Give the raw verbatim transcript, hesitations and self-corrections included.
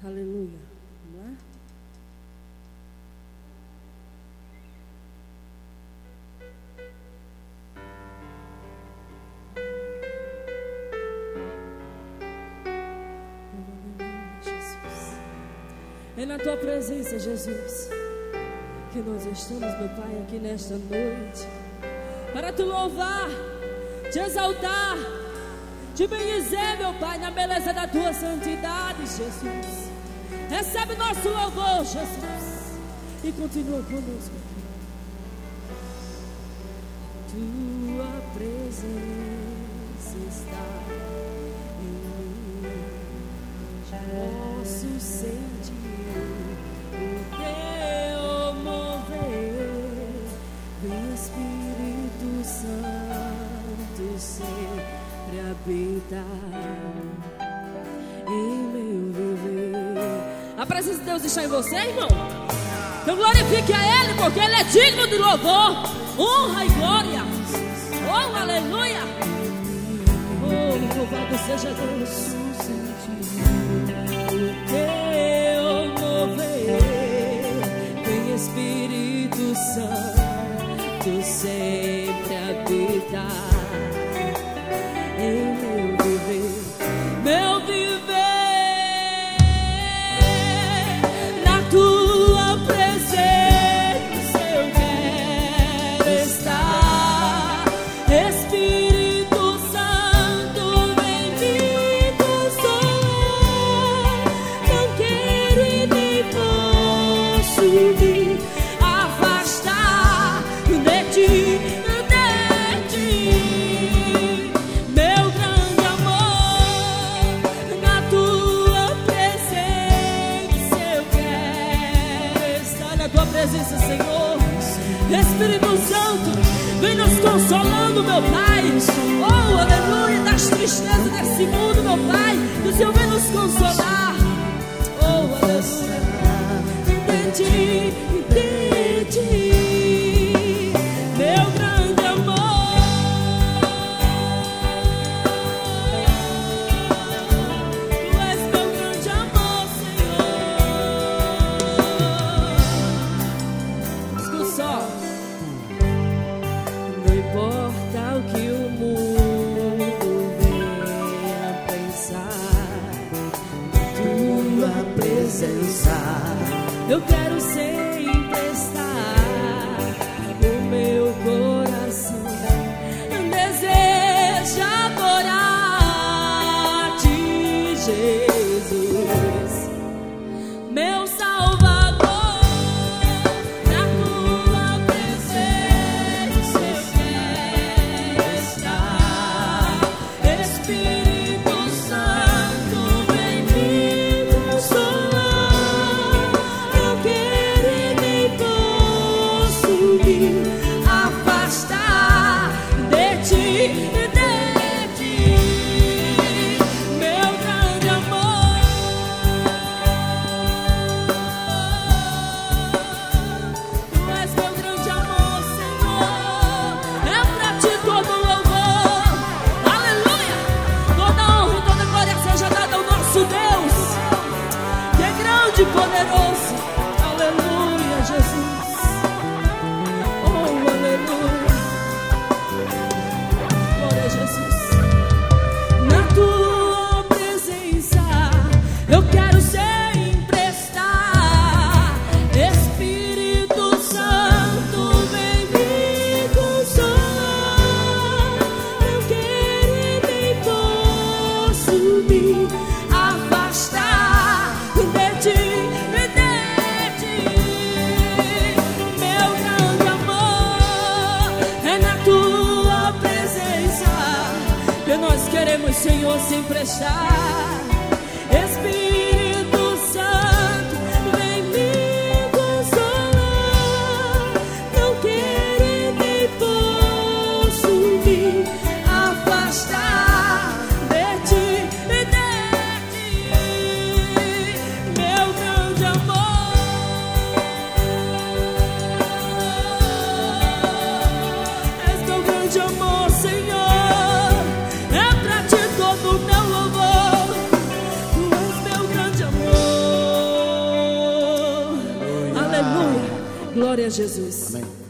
Aleluia. Vamos lá? Jesus. É na tua presença, Jesus, que nós estamos, meu Pai, aqui nesta noite, para te louvar, te exaltar, te bendizer, meu Pai, na beleza da tua santidade, Jesus. Recebe nosso louvor, Jesus, e continua conosco. Tua presença está em mim, posso sentir o teu mover, vem Espírito Santo sempre habitar em meu viver. A presença de Deus está em você, irmão? Então glorifique a Ele, porque Ele é digno de louvor, honra e glória. Oh, aleluia. Oh, louvado seja Deus. O teu mover, vem Espírito Santo sempre habitar em meu viver, meu viver. Na tua presença eu quero estar. Espírito Santo, vem me consolar. Não quero e nem posso me afastar de ti, de ti. Meu grande amor, na tua presença eu quero estar. Na tua presença, Senhor. Espírito Santo, vem nos consolando, meu Pai. Oh, aleluia, das tristezas desse mundo, meu Pai. O Senhor vem nos consolar. Oh, aleluia. De ti, de ti, meu grande amor. Tu és meu grande amor, Senhor. Escuta só. Não importa o que o mundo venha pensar, tua presença eu quero sempre estar. O meu coração deseja adorar-te, Jesus, meu Salvador. Na tua presença eu quero estar. Espírito Santo, vem me consolar. Não quero e nem posso me afastar de ti, de ti, meu grande amor. Tu és meu grande amor, Senhor. É pra ti todo louvor. Aleluia. Toda honra e toda glória seja dada ao nosso Deus, que é grande e poderoso. Aleluia, Jesus. Oh, aleluia. Glória a Jesus. Na tua presença eu quero sempre estar. Espírito Santo, vem me consolar. Não quero e nem posso me afastar de ti, de ti, meu grande amor. É na tua presença que nós queremos, Senhor, sempre estar. Espírito Santo, vem me consolar. Não quero e nem posso me afastar de ti, de ti, meu grande amor. És meu grande amor, Senhor. É pra ti todo o meu louvor. glória a Jesus. Amém.